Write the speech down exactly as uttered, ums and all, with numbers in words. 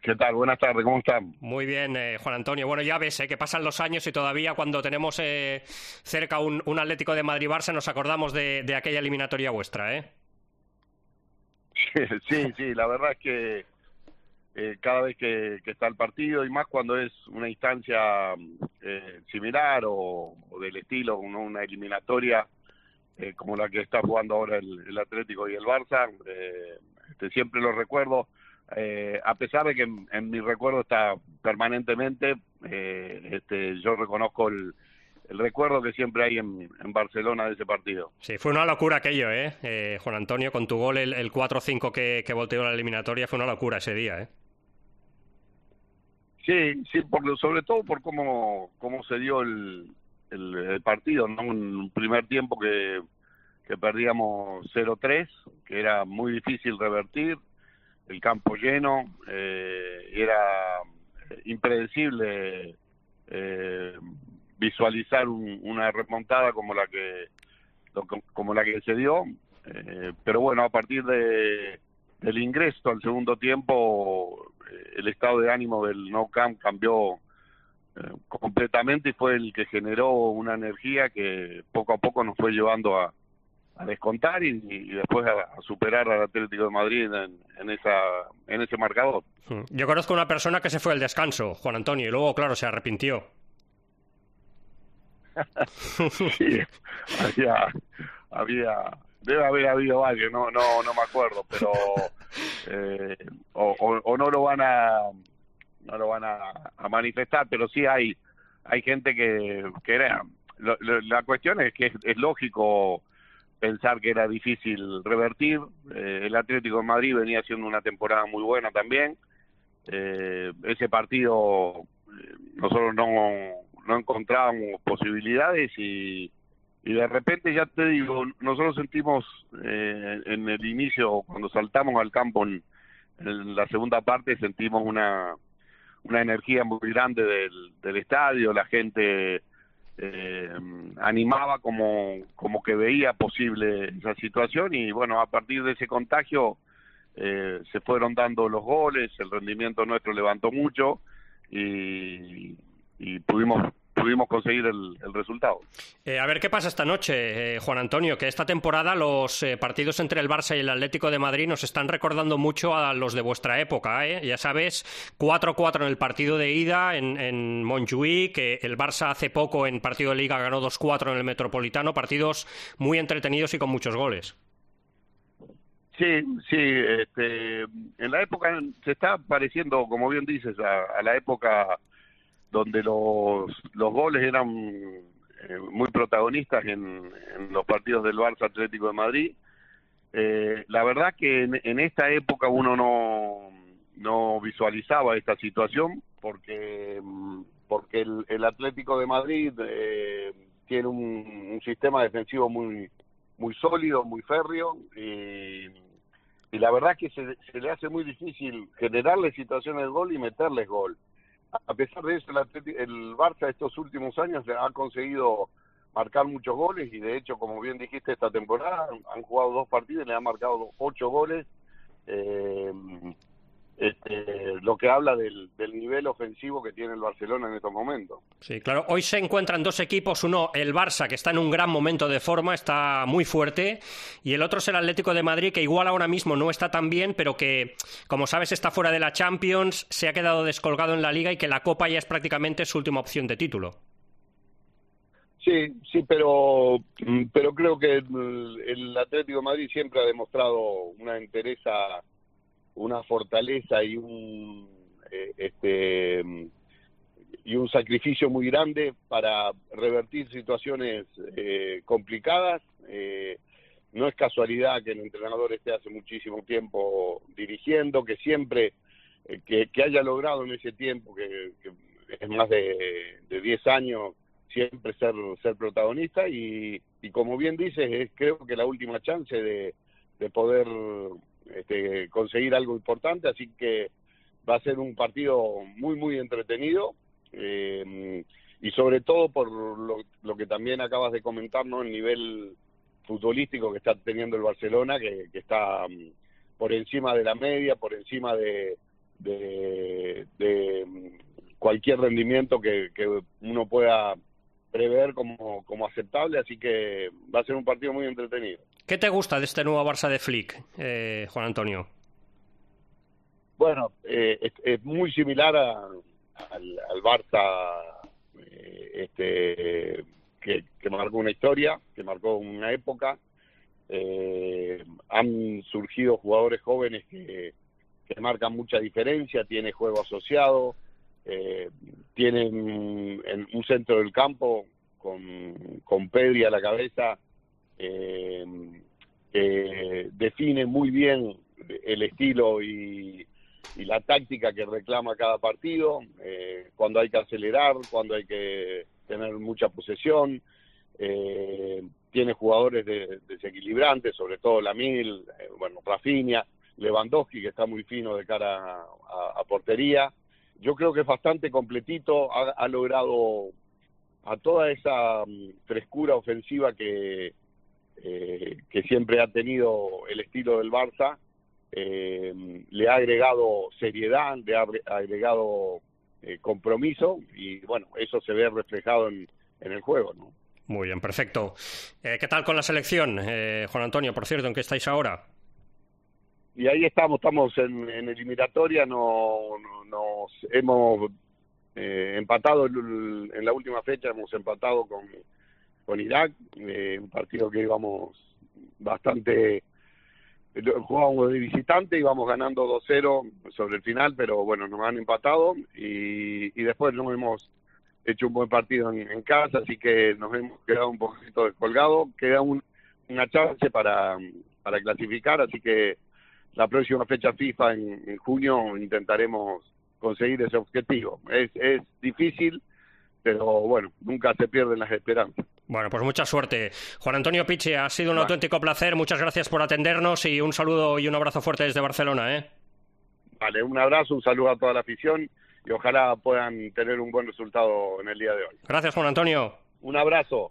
¿Qué tal? Buenas tardes, ¿cómo están? Muy bien, eh, Juan Antonio. Bueno, ya ves, eh, que pasan los años y todavía cuando tenemos eh, cerca un, un Atlético de Madrid-Barça nos acordamos de, de aquella eliminatoria vuestra, ¿eh? Sí, sí, la verdad es que eh, cada vez que, que está el partido, y más cuando es una instancia eh, similar o, o del estilo, ¿no? Una eliminatoria eh, como la que está jugando ahora el, el Atlético y el Barça, eh, este, siempre lo recuerdo, eh, a pesar de que en, en mi recuerdo está permanentemente, eh, este, yo reconozco el, el recuerdo que siempre hay en, en Barcelona de ese partido. Sí, fue una locura aquello, ¿eh? Eh, Juan Antonio, con tu gol, el, el cuatro cinco que, que volteó la eliminatoria, fue una locura ese día, ¿eh? Sí, sí, por, sobre todo por cómo, cómo se dio el, el, el partido, ¿no? Un primer tiempo que, que perdíamos cero tres, que era muy difícil revertir, el campo lleno, eh, era impredecible eh, visualizar un, una remontada como la que como la que se dio, eh, pero bueno, a partir de del ingreso al segundo tiempo, eh, el estado de ánimo del Nou Camp cambió eh, completamente y fue el que generó una energía que poco a poco nos fue llevando a, a descontar y, y después a, a superar al Atlético de Madrid en, en esa en ese marcador. Yo conozco una persona que se fue al descanso, Juan Antonio, y luego, claro, se arrepintió. Sí, había, había, debe haber habido varios, no, no, no me acuerdo, pero eh, o, o, o no lo van a, no lo van a, a manifestar, pero sí hay, hay gente que, que era, lo, lo, la cuestión es que es, es lógico pensar que era difícil revertir. Eh, el Atlético de Madrid venía haciendo una temporada muy buena también. Eh, ese partido eh, nosotros no no encontrábamos posibilidades y, y de repente, ya te digo, nosotros sentimos eh, en el inicio, cuando saltamos al campo en, en la segunda parte, sentimos una, una energía muy grande del, del estadio, la gente eh, animaba como, como que veía posible esa situación y bueno, a partir de ese contagio eh, se fueron dando los goles, el rendimiento nuestro levantó mucho y y pudimos pudimos conseguir el, el resultado. Eh, a ver qué pasa esta noche, eh, Juan Antonio, que esta temporada los eh, partidos entre el Barça y el Atlético de Madrid nos están recordando mucho a los de vuestra época, ¿eh? Ya sabes, cuatro cuatro en el partido de ida en, en Montjuïc, que el Barça hace poco en partido de Liga ganó dos cuatro en el Metropolitano, partidos muy entretenidos y con muchos goles. Sí, sí, este, en la época se está pareciendo, como bien dices, a, a la época donde los, los goles eran eh, muy protagonistas en, en los partidos del Barça Atlético de Madrid. Eh, la verdad que en, en esta época uno no, no visualizaba esta situación porque, porque el, el Atlético de Madrid eh, tiene un, un sistema defensivo muy, muy sólido, muy férreo y, y la verdad que se, se le hace muy difícil generarle situaciones de gol y meterles gol. A pesar de eso, el, Atlético, el Barça estos últimos años ha conseguido marcar muchos goles y de hecho, como bien dijiste, esta temporada han jugado dos partidos y le han marcado ocho goles, eh, este, lo que habla del, del nivel ofensivo que tiene el Barcelona en estos momentos. Sí, claro. Hoy se encuentran dos equipos, uno el Barça, que está en un gran momento de forma, está muy fuerte, y el otro es el Atlético de Madrid, que igual ahora mismo no está tan bien, pero que, como sabes, está fuera de la Champions, se ha quedado descolgado en la Liga y que la Copa ya es prácticamente su última opción de título. Sí, sí, pero pero creo que el, el Atlético de Madrid siempre ha demostrado una entereza, una fortaleza y un eh, este y un sacrificio muy grande para revertir situaciones eh, complicadas. Eh, no es casualidad que el entrenador esté hace muchísimo tiempo dirigiendo, que siempre eh, que, que haya logrado en ese tiempo, que, que es más de, de diez años, siempre ser ser protagonista y, y como bien dices, es creo que la última chance de, de poder este, conseguir algo importante, así que va a ser un partido muy muy entretenido. Eh, y sobre todo por lo, lo que también acabas de comentar, ¿no? El nivel futbolístico que está teniendo el Barcelona, que, que está um, por encima de la media, por encima de, de cualquier rendimiento que, que uno pueda prever como, como aceptable, así que va a ser un partido muy entretenido. ¿Qué te gusta de este nuevo Barça de Flick, eh, Juan Antonio? Bueno, eh, es, es muy similar a, al, al Barça eh, este, que, que marcó una historia, que marcó una época. Eh, han surgido jugadores jóvenes que, que marcan mucha diferencia, tiene juego asociado, eh, tienen en un centro del campo con, con Pedri a la cabeza, eh, que define muy bien el estilo y, y la táctica que reclama cada partido, eh, cuando hay que acelerar, cuando hay que tener mucha posesión. Eh, tiene jugadores de, desequilibrantes, sobre todo Lamil, eh, bueno, Rafinha, Lewandowski, que está muy fino de cara a, a, a portería. Yo creo que es bastante completito, ha, ha logrado a toda esa um, frescura ofensiva que, eh, que siempre ha tenido el estilo del Barça, eh, le ha agregado seriedad, le ha agregado eh, compromiso, y bueno, eso se ve reflejado en, en el juego, ¿no? Muy bien, perfecto. Eh, ¿Qué tal con la selección, eh, Juan Antonio? Por cierto, ¿en qué estáis ahora? Y ahí estamos, estamos en, en eliminatoria, no, no, nos hemos eh, empatado en, en la última fecha, hemos empatado con, con Irak, eh, un partido que íbamos bastante, jugábamos de visitante, íbamos ganando dos cero sobre el final, pero bueno, nos han empatado y, y después nos hemos hecho un buen partido en, en casa, así que nos hemos quedado un poquito descolgados. Queda un, una chance para, para clasificar, así que la próxima fecha FIFA en, en junio intentaremos conseguir ese objetivo. Es, es difícil, pero bueno, nunca se pierden las esperanzas. Bueno, pues mucha suerte. Juan Antonio Pichi, ha sido un Vale. auténtico placer. Muchas gracias por atendernos y un saludo y un abrazo fuerte desde Barcelona, ¿eh? Vale, un abrazo, un saludo a toda la afición y ojalá puedan tener un buen resultado en el día de hoy. Gracias, Juan Antonio. Un abrazo.